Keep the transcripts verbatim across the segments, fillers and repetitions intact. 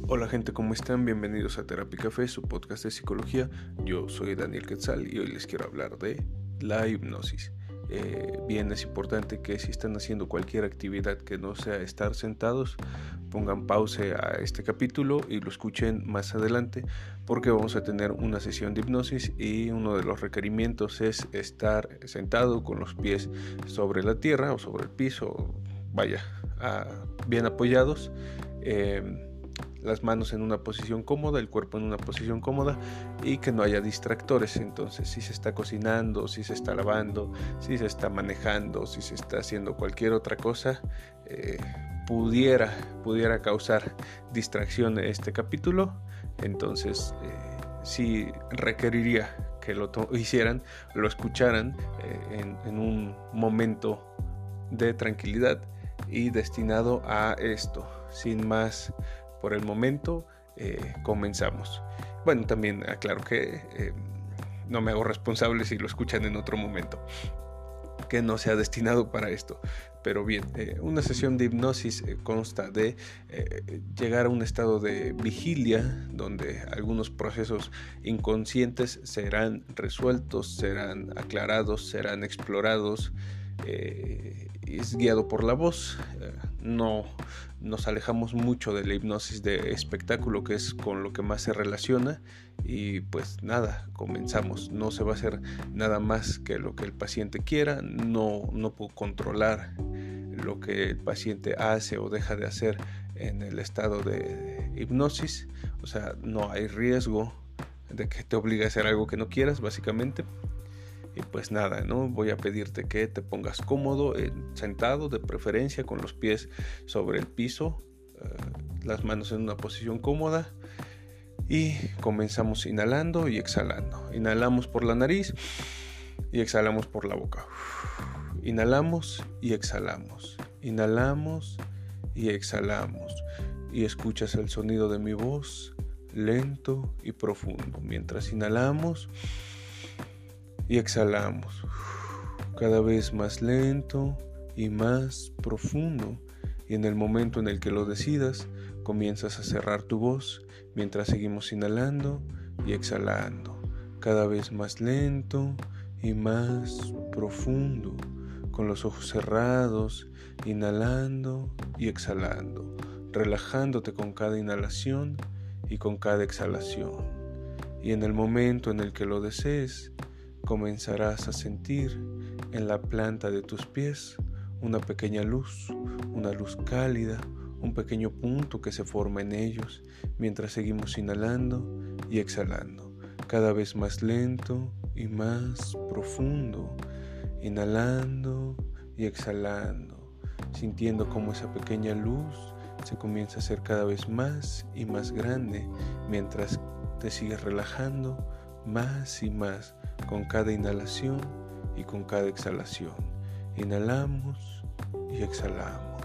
Hola gente, ¿cómo están? Bienvenidos a Terapia Café, su podcast de psicología. Yo soy Daniel Quetzal y hoy les quiero hablar de la hipnosis. Eh, bien, es importante que si están haciendo cualquier actividad que no sea estar sentados, pongan pausa a este capítulo y lo escuchen más adelante, porque vamos a tener una sesión de hipnosis y uno de los requerimientos es estar sentado con los pies sobre la tierra o sobre el piso, vaya, a, bien apoyados. Eh, las manos en una posición cómoda, el cuerpo en una posición cómoda y que no haya distractores. Entonces, si se está cocinando, si se está lavando, si se está manejando, si se está haciendo cualquier otra cosa, eh, pudiera, pudiera causar distracción en este capítulo. Entonces, eh, sí requeriría que lo to- hicieran, lo escucharan eh, en, en un momento de tranquilidad y destinado a esto. Sin más por el momento, eh, comenzamos. Bueno, también aclaro que eh, no me hago responsable si lo escuchan en otro momento que no sea destinado para esto. Pero bien, eh, una sesión de hipnosis eh, consta de eh, llegar a un estado de vigilia donde algunos procesos inconscientes serán resueltos, serán aclarados, serán explorados. Eh, es guiado por la voz. Eh, no nos alejamos mucho de la hipnosis de espectáculo, que es con lo que más se relaciona. Y pues nada, comenzamos. No se va a hacer nada más que lo que el paciente quiera. No, no puedo controlar lo que el paciente hace o deja de hacer en el estado de hipnosis. O sea, no hay riesgo de que te obligue a hacer algo que no quieras, básicamente. Y pues nada, ¿no? Voy a pedirte que te pongas cómodo, eh, sentado de preferencia, con los pies sobre el piso, eh, las manos en una posición cómoda. Y comenzamos inhalando y exhalando. Inhalamos por la nariz y exhalamos por la boca. Inhalamos y exhalamos. Inhalamos y exhalamos. Y escuchas el sonido de mi voz lento y profundo. Mientras inhalamos y exhalamos. Cada vez más lento y más profundo. Y en el momento en el que lo decidas, comienzas a cerrar tu voz mientras seguimos inhalando y exhalando, cada vez más lento y más profundo, con los ojos cerrados, inhalando y exhalando, relajándote con cada inhalación y con cada exhalación. Y en el momento en el que lo desees, comenzarás a sentir en la planta de tus pies una pequeña luz, una luz cálida, un pequeño punto que se forma en ellos mientras seguimos inhalando y exhalando, cada vez más lento y más profundo, inhalando y exhalando, sintiendo cómo esa pequeña luz se comienza a hacer cada vez más y más grande mientras te sigues relajando más y más con cada inhalación y con cada exhalación. Inhalamos y exhalamos,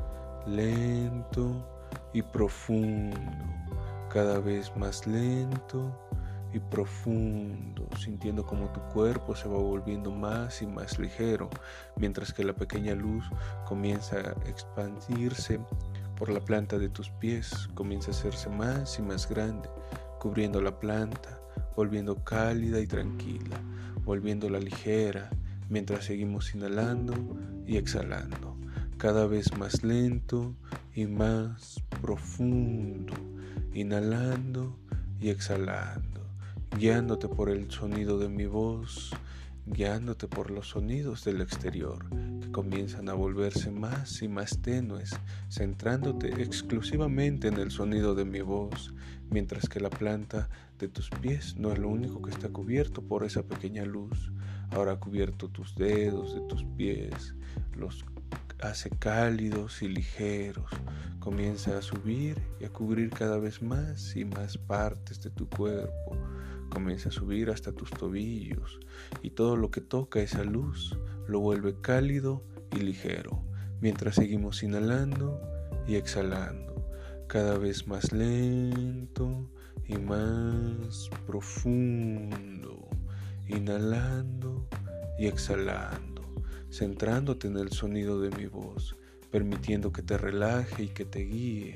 lento y profundo, cada vez más lento y profundo, sintiendo como tu cuerpo se va volviendo más y más ligero, mientras que la pequeña luz comienza a expandirse por la planta de tus pies, comienza a hacerse más y más grande, cubriendo la planta, volviendo cálida y tranquila, volviéndola ligera, mientras seguimos inhalando y exhalando, cada vez más lento y más profundo, inhalando y exhalando, guiándote por el sonido de mi voz, guiándote por los sonidos del exterior que comienzan a volverse más y más tenues, centrándote exclusivamente en el sonido de mi voz, mientras que la planta de tus pies no es lo único que está cubierto por esa pequeña luz. Ahora ha cubierto tus dedos de tus pies, los hace cálidos y ligeros, comienza a subir y a cubrir cada vez más y más partes de tu cuerpo, comienza a subir hasta tus tobillos y todo lo que toca esa luz lo vuelve cálido y ligero, mientras seguimos inhalando y exhalando, cada vez más lento y más profundo, inhalando y exhalando, centrándote en el sonido de mi voz, permitiendo que te relaje y que te guíe,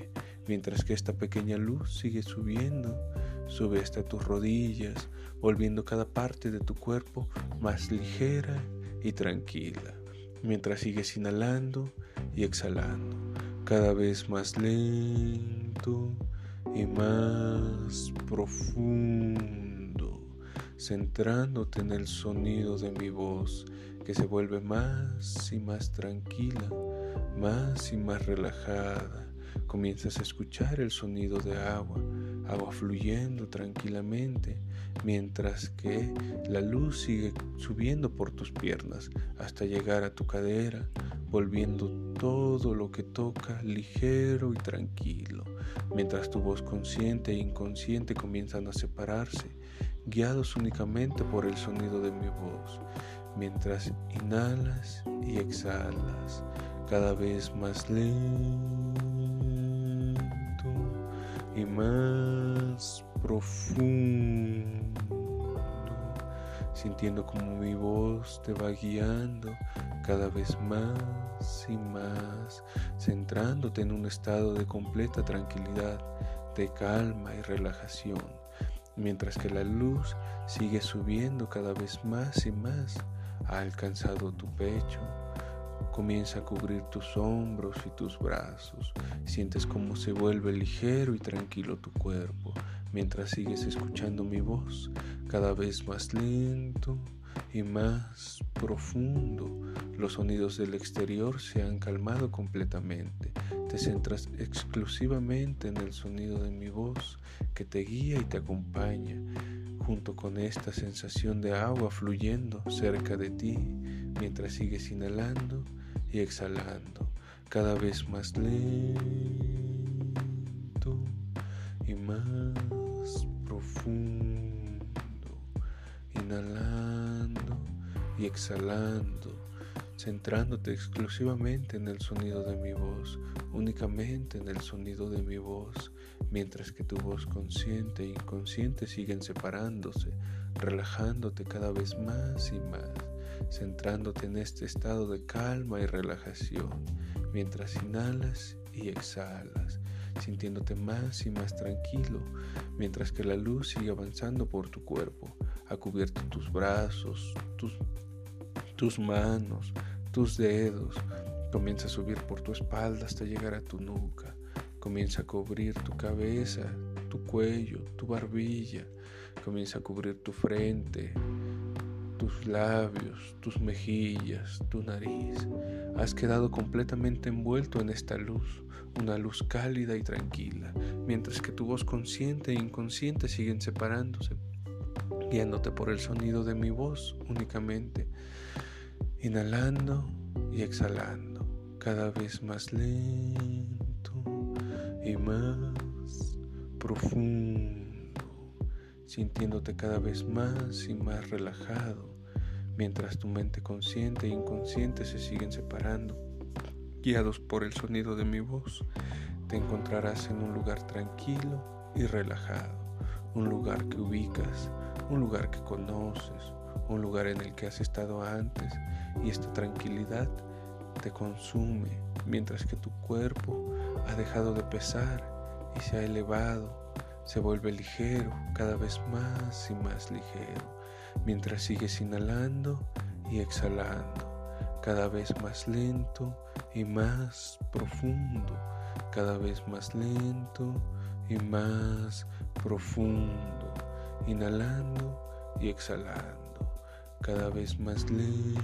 mientras que esta pequeña luz sigue subiendo, sube hasta tus rodillas, volviendo cada parte de tu cuerpo más ligera y tranquila, mientras sigues inhalando y exhalando, cada vez más lento y más profundo, centrándote en el sonido de mi voz, que se vuelve más y más tranquila, más y más relajada. Comienzas a escuchar el sonido de agua, agua fluyendo tranquilamente, mientras que la luz sigue subiendo por tus piernas hasta llegar a tu cadera, volviendo todo lo que toca ligero y tranquilo, mientras tu voz consciente e inconsciente comienzan a separarse, guiados únicamente por el sonido de mi voz, mientras inhalas y exhalas, cada vez más lento y más profundo, sintiendo como mi voz te va guiando cada vez más y más, centrándote en un estado de completa tranquilidad, de calma y relajación, mientras que la luz sigue subiendo cada vez más y más. Ha alcanzado tu pecho, comienza a cubrir tus hombros y tus brazos. Sientes cómo se vuelve ligero y tranquilo tu cuerpo, mientras sigues escuchando mi voz, cada vez más lento y más profundo. Los sonidos del exterior se han calmado completamente. Te centras exclusivamente en el sonido de mi voz, que te guía y te acompaña, junto con esta sensación de agua fluyendo cerca de ti, mientras sigues inhalando y exhalando, cada vez más lento y más profundo, inhalando y exhalando, centrándote exclusivamente en el sonido de mi voz, únicamente en el sonido de mi voz, mientras que tu voz consciente e inconsciente siguen separándose, relajándote cada vez más y más, centrándote en este estado de calma y relajación, mientras inhalas y exhalas, sintiéndote más y más tranquilo, mientras que la luz sigue avanzando por tu cuerpo, ha cubierto tus brazos, tus, tus manos, tus dedos, comienza a subir por tu espalda hasta llegar a tu nuca, comienza a cubrir tu cabeza, tu cuello, tu barbilla, comienza a cubrir tu frente, tus labios, tus mejillas, tu nariz. Has quedado completamente envuelto en esta luz, una luz cálida y tranquila, mientras que tu voz consciente e inconsciente siguen separándose, guiándote por el sonido de mi voz únicamente, inhalando y exhalando, cada vez más lento y más profundo, sintiéndote cada vez más y más relajado, mientras tu mente consciente e inconsciente se siguen separando, guiados por el sonido de mi voz. Te encontrarás en un lugar tranquilo y relajado, un lugar que ubicas, un lugar que conoces, un lugar en el que has estado antes, y esta tranquilidad te consume, mientras que tu cuerpo ha dejado de pesar y se ha elevado, se vuelve ligero, cada vez más y más ligero, mientras sigues inhalando y exhalando, cada vez más lento y más profundo, cada vez más lento y más profundo, inhalando y exhalando, cada vez más lento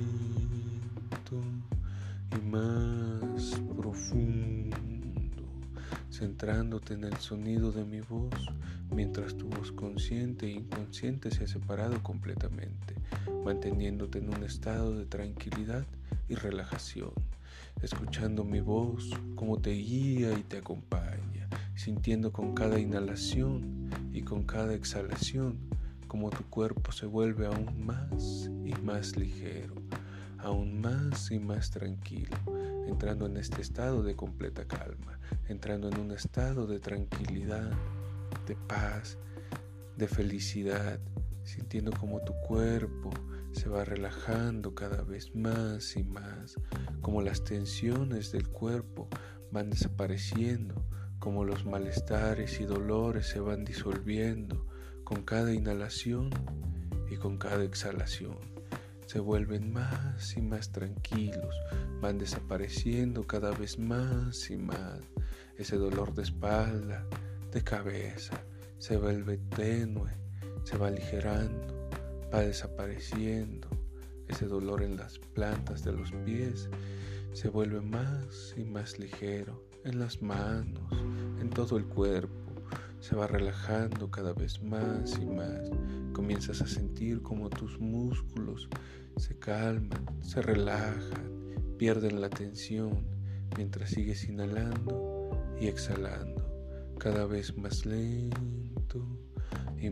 y más profundo, centrándote en el sonido de mi voz, mientras tu voz consciente e inconsciente se ha separado completamente, manteniéndote en un estado de tranquilidad y relajación, escuchando mi voz como te guía y te acompaña, sintiendo con cada inhalación y con cada exhalación como tu cuerpo se vuelve aún más y más ligero, aún más y más tranquilo, entrando en este estado de completa calma, entrando en un estado de tranquilidad, de paz, de felicidad, sintiendo como tu cuerpo se va relajando cada vez más y más, como las tensiones del cuerpo van desapareciendo, como los malestares y dolores se van disolviendo con cada inhalación y con cada exhalación. Se vuelven más y más tranquilos, van desapareciendo cada vez más y más. Ese dolor de espalda, de cabeza, se vuelve tenue, se va aligerando, va desapareciendo. Ese dolor en las plantas de los pies se vuelve más y más ligero, en las manos, en todo el cuerpo. Se va relajando cada vez más y más. Comienzas a sentir como tus músculos se calman, se relajan, pierden la tensión mientras sigues inhalando y exhalando, cada vez más lento y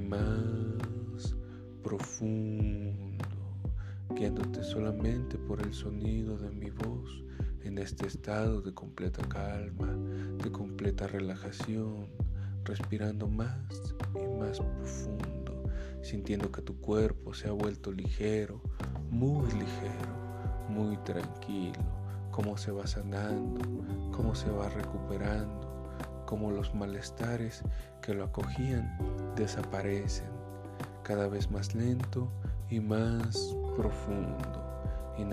más profundo, guiándote solamente por el sonido de mi voz en este estado de completa calma, de completa relajación, respirando más y más profundo, sintiendo que tu cuerpo se ha vuelto ligero, muy ligero, muy tranquilo, cómo se va sanando, cómo se va recuperando, cómo los malestares que lo acogían desaparecen, cada vez más lento y más profundo,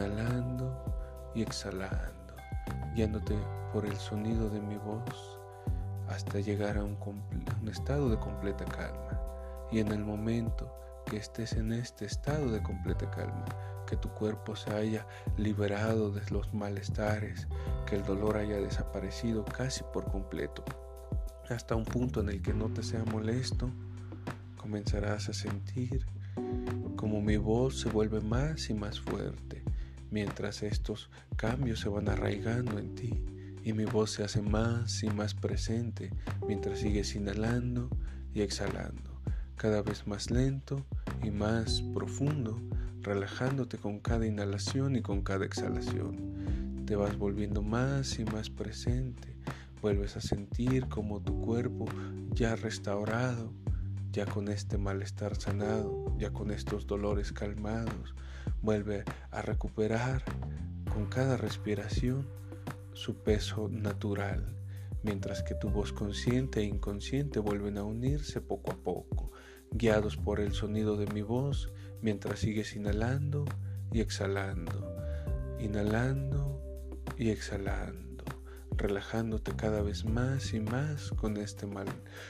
inhalando y exhalando, guiándote por el sonido de mi voz hasta llegar a un, comple- un estado de completa calma. Y en el momento que estés en este estado de completa calma, que tu cuerpo se haya liberado de los malestares, que el dolor haya desaparecido casi por completo, hasta un punto en el que no te sea molesto, comenzarás a sentir como mi voz se vuelve más y más fuerte, mientras estos cambios se van arraigando en ti y mi voz se hace más y más presente mientras sigues inhalando y exhalando, cada vez más lento y más profundo, relajándote con cada inhalación y con cada exhalación. Te vas volviendo más y más presente, vuelves a sentir como tu cuerpo ya restaurado, ya con este malestar sanado, ya con estos dolores calmados, vuelve a recuperar con cada respiración su peso natural, mientras que tu voz consciente e inconsciente vuelven a unirse poco a poco, guiados por el sonido de mi voz, mientras sigues inhalando y exhalando, inhalando y exhalando, relajándote cada vez más y más con este mal,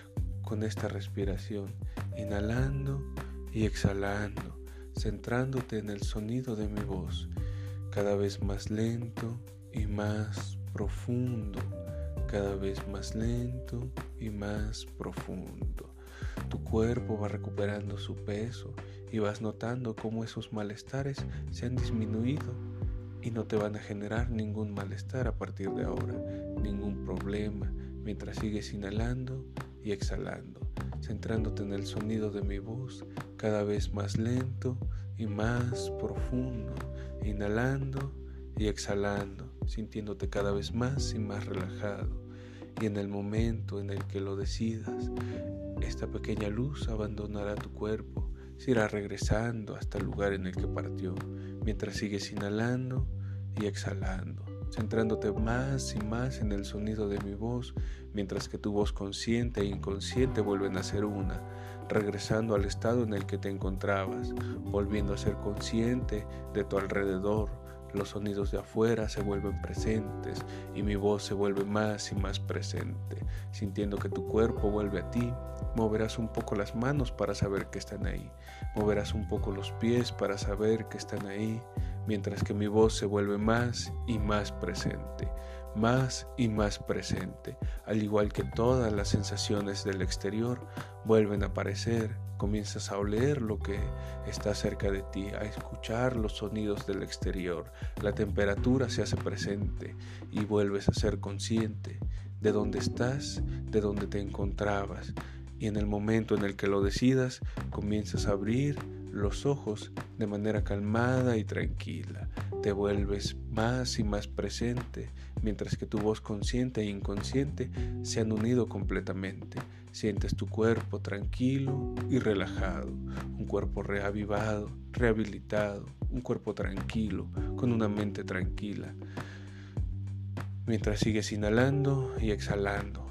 con esta respiración, inhalando y exhalando, centrándote en el sonido de mi voz, cada vez más lento y más profundo, cada vez más lento y más profundo. Tu cuerpo va recuperando su peso y vas notando cómo esos malestares se han disminuido y no te van a generar ningún malestar a partir de ahora, ningún problema, mientras sigues inhalando y exhalando, centrándote en el sonido de mi voz cada vez más lento y más profundo, inhalando y exhalando, sintiéndote cada vez más y más relajado. Y en el momento en el que lo decidas, esta pequeña luz abandonará tu cuerpo, se irá regresando hasta el lugar en el que partió, mientras sigues inhalando y exhalando, centrándote más y más en el sonido de mi voz, mientras que tu voz consciente e inconsciente vuelven a ser una, regresando al estado en el que te encontrabas, volviendo a ser consciente de tu alrededor. Los sonidos de afuera se vuelven presentes y mi voz se vuelve más y más presente, sintiendo que tu cuerpo vuelve a ti. Moverás un poco las manos para saber que están ahí, moverás un poco los pies para saber que están ahí, mientras que mi voz se vuelve más y más presente, más y más presente, al igual que todas las sensaciones del exterior vuelven a aparecer. Comienzas a oler lo que está cerca de ti, a escuchar los sonidos del exterior, la temperatura se hace presente y vuelves a ser consciente de dónde estás, de dónde te encontrabas. Y en el momento en el que lo decidas, comienzas a abrir los ojos de manera calmada y tranquila. Te vuelves más y más presente, mientras que tu voz consciente e inconsciente se han unido completamente. Sientes tu cuerpo tranquilo y relajado, un cuerpo reavivado, rehabilitado, un cuerpo tranquilo, con una mente tranquila. Mientras sigues inhalando y exhalando,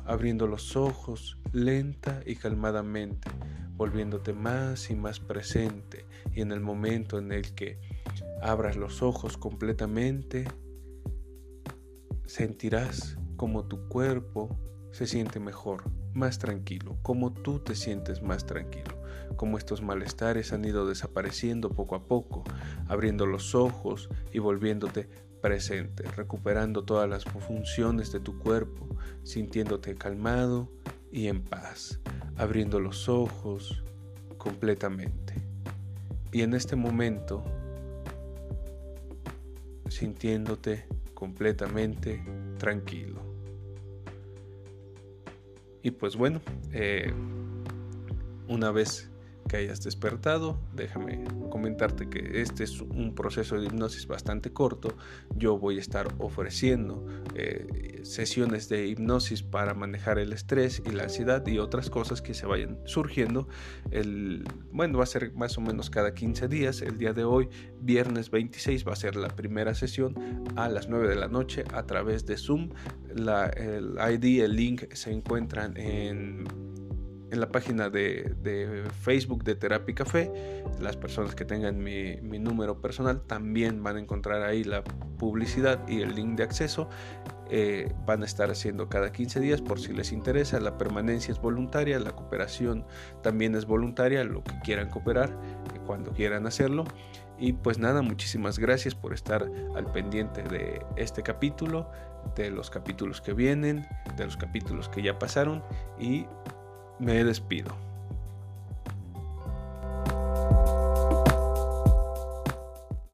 abriendo los ojos lenta y calmadamente, volviéndote más y más presente, y en el momento en el que abras los ojos completamente, sentirás como tu cuerpo se siente mejor, más tranquilo, como tú te sientes más tranquilo, como estos malestares han ido desapareciendo poco a poco, abriendo los ojos y volviéndote presente, recuperando todas las funciones de tu cuerpo, sintiéndote calmado y en paz, abriendo los ojos completamente. Y en este momento, sintiéndote completamente tranquilo. Y pues bueno, eh, una vez que hayas despertado, déjame comentarte que este es un proceso de hipnosis bastante corto. Yo voy a estar ofreciendo eh, sesiones de hipnosis para manejar el estrés y la ansiedad y otras cosas que se vayan surgiendo. El, bueno, va a ser más o menos cada quince días. El día de hoy, viernes veintiséis, va a ser la primera sesión a las nueve de la noche a través de Zoom. La, el I D, el link se encuentran en... en la página de, de Facebook de Terapia Café. Las personas que tengan mi, mi número personal también van a encontrar ahí la publicidad y el link de acceso. Eh, van a estar haciendo cada quince días por si les interesa. La permanencia es voluntaria, la cooperación también es voluntaria, lo que quieran cooperar, eh, cuando quieran hacerlo. Y pues nada, muchísimas gracias por estar al pendiente de este capítulo, de los capítulos que vienen, de los capítulos que ya pasaron, y me despido.